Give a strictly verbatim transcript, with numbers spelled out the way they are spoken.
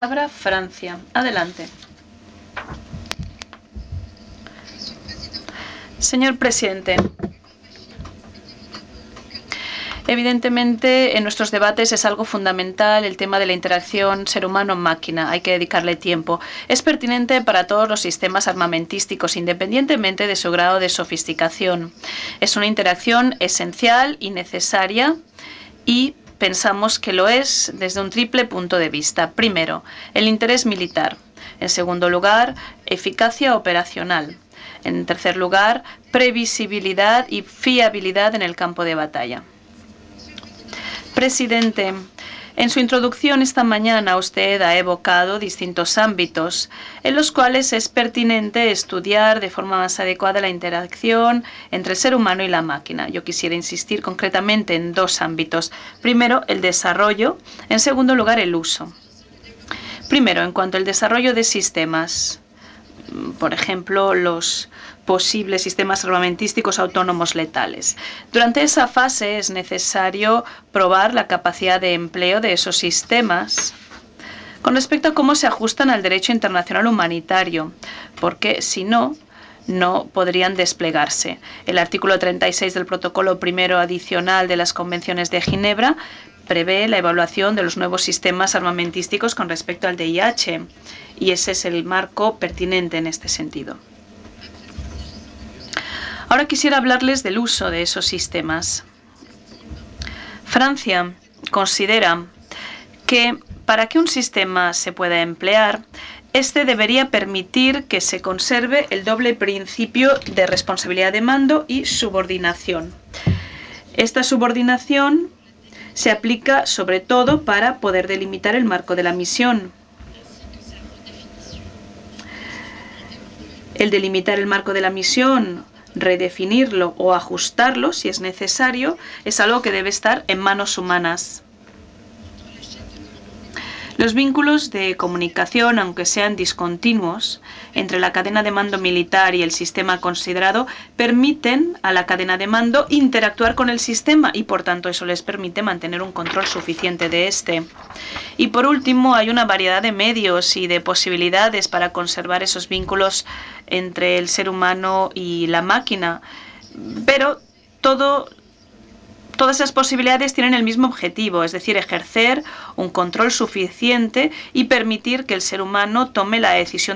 Palabra Francia. Adelante. Señor presidente, evidentemente en nuestros debates es algo fundamental el tema de la interacción ser humano-máquina. Hay que dedicarle tiempo. Es pertinente para todos los sistemas armamentísticos, independientemente de su grado de sofisticación. Es una interacción esencial y necesaria y pensamos que lo es desde un triple punto de vista. Primero, el interés militar. En segundo lugar, eficacia operacional. En tercer lugar, previsibilidad y fiabilidad en el campo de batalla. Presidente, en su introducción esta mañana usted ha evocado distintos ámbitos en los cuales es pertinente estudiar de forma más adecuada la interacción entre el ser humano y la máquina. Yo quisiera insistir concretamente en dos ámbitos. Primero, el desarrollo. En segundo lugar, el uso. Primero, en cuanto al desarrollo de sistemas, por ejemplo, los posibles sistemas armamentísticos autónomos letales. Durante esa fase es necesario probar la capacidad de empleo de esos sistemas con respecto a cómo se ajustan al derecho internacional humanitario, porque si no, no podrían desplegarse. El artículo treinta y seis del protocolo primero adicional de las convenciones de Ginebra prevé la evaluación de los nuevos sistemas armamentísticos con respecto al D I H, y ese es el marco pertinente en este sentido. Ahora quisiera hablarles del uso de esos sistemas. Francia considera que para que un sistema se pueda emplear, este debería permitir que se conserve el doble principio de responsabilidad de mando y subordinación. Esta subordinación se aplica sobre todo para poder delimitar el marco de la misión. El delimitar el marco de la misión, redefinirlo o ajustarlo, si es necesario, es algo que debe estar en manos humanas. Los vínculos de comunicación, aunque sean discontinuos, entre la cadena de mando militar y el sistema considerado, permiten a la cadena de mando interactuar con el sistema y, por tanto, eso les permite mantener un control suficiente de este. Y, por último, hay una variedad de medios y de posibilidades para conservar esos vínculos entre el ser humano y la máquina, pero todo Todas esas posibilidades tienen el mismo objetivo, es decir, ejercer un control suficiente y permitir que el ser humano tome la decisión